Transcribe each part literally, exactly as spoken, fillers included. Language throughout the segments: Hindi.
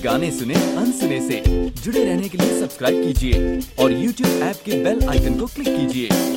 गाने सुने अनसुने से। जुड़े रहने के लिए सब्सक्राइब कीजिए और यूट्यूब ऐप के बेल आइकन को क्लिक कीजिए।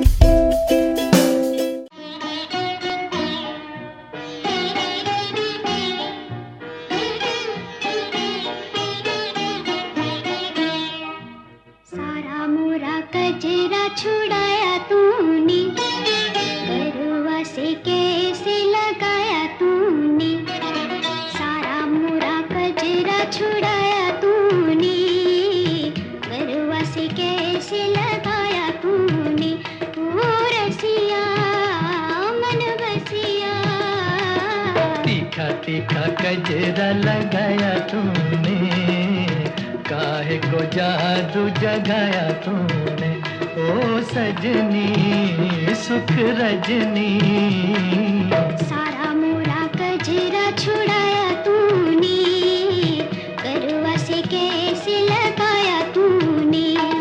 कजरा छुड़ाया तूने, गरुआ से कैसे लगाया तूने, सारा मोरा कजरा छुड़ाया तूने, गरुआ से कैसे लगाया तूने, ओ रसिया मन बसिया। तीखा तीखा कजरा लगाया तूने, काहे को जादू जगाया तूने, ओ सजनी सुख रजनी। सारा मोरा कजरा छुड़ाया तूने, गरुआ से कैसे लगाया तूने।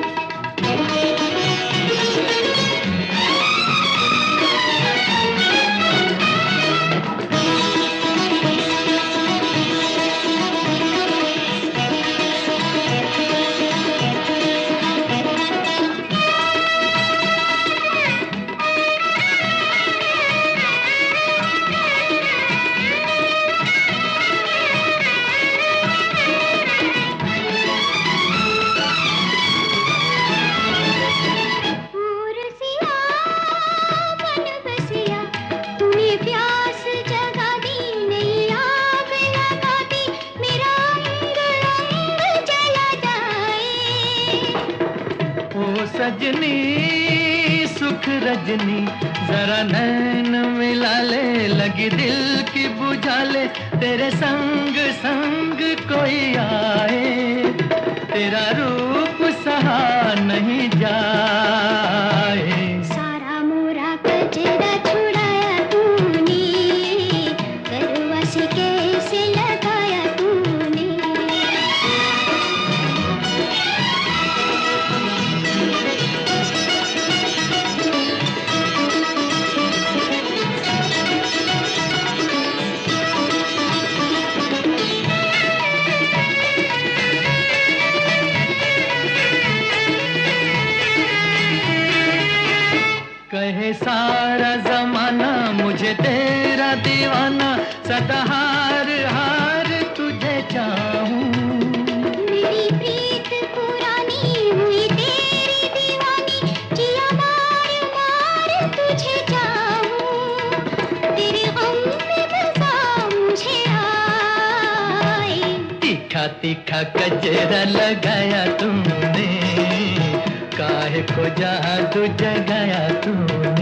सजनी सुख रजनी, जरा नैन मिला ले, लगी दिल की बुझा ले, तेरे संग संग कोई आए, तेरा रूप सहा नहीं जाए। सारा मोरा कजरा छुड़ाया तूने, गरुआ से कैसे लगाया तूने। कहे सारा जमाना मुझे तेरा दीवाना, सदा हार हार तुझे चाहूं। मेरी प्रीत पुरानी हुई तेरी दीवानी, जिया मार मार तुझे चाहूं, तेरे गम में बसा मुझे आए। तीखा तीखा कजरा लगाया तूने, काहे को जादू जगाया तूने।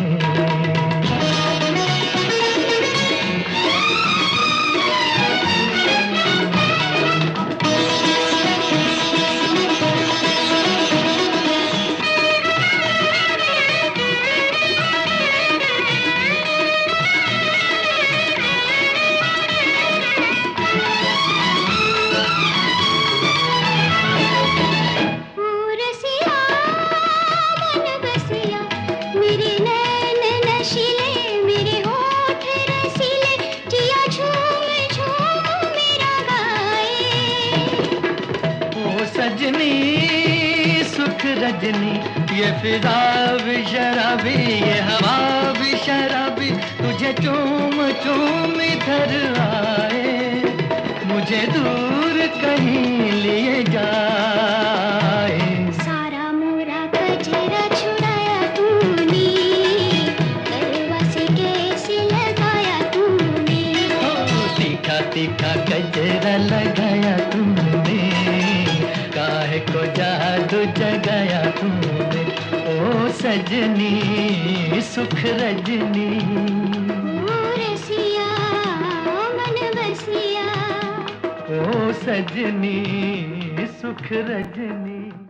सजनी सुख रजनी, ये फिजा भी शराबी, ये हवा भी शराबी, तुझे चूम चूम इधर आए, मुझे दूर कहीं लिए जाए। सारा मोरा कजरा छुड़ाया तूने, गरुआ से कैसे लगाया तूने। तीखा तीखा कजरा लगाया तूने, काहे को जादू जगाया तूने, ओ सजनी सुख रजनी। ओ रसिया मन बसिया, ओ सजनी सुख रजनी।